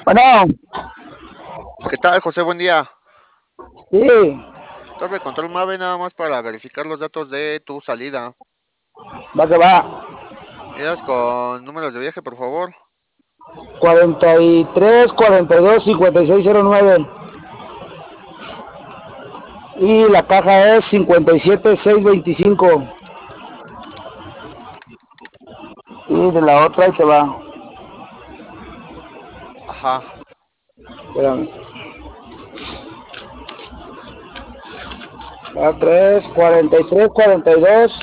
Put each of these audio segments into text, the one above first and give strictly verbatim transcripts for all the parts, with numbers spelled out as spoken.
Bueno, ¿Qué tal, José? Buen día. sí, Torre Control Mave, nada más para verificar los datos de tu salida. va que va. Miras con números de viaje, por favor. cuarenta y tres, cuarenta y dos, cincuenta y seis cero nueve. Y la caja es cincuenta y siete, seiscientos veinticinco. Y de la otra ahí te va. Ajá. Espérame. La otra es cuarenta y tres, cuarenta y dos,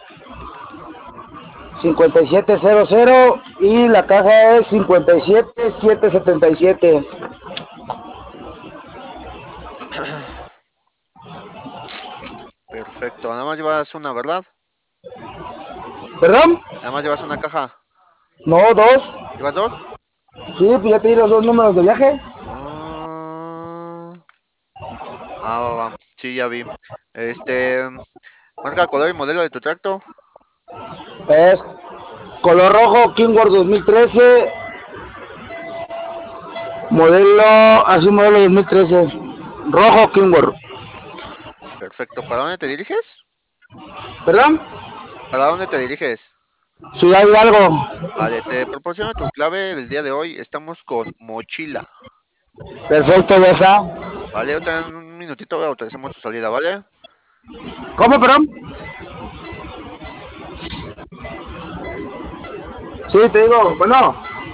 cincuenta y siete cero cero. Y la caja es cincuenta y siete, setecientos setenta y siete. Perfecto. Nada más llevas una, ¿verdad? ¿Perdón? Nada más llevas una caja. No, dos. ¿Llevas dos? Sí, pues ya te di los dos números de viaje. Ah, ah, va, va. Sí, ya vi. Este, marca, color y modelo de tu tracto. Es color rojo, Kingworth dos mil trece. Modelo, así modelo dos mil trece. Rojo Kingworth. Perfecto. ¿Para dónde te diriges? ¿Perdón? ¿Para dónde te diriges? Ciudad Hidalgo. Vale, te proporciono tu clave del día de hoy. Estamos con mochila. Perfecto, ya está. Vale, ahorita en un minutito autorizamos tu salida, ¿vale? ¿Cómo, perdón? Sí, te digo, bueno.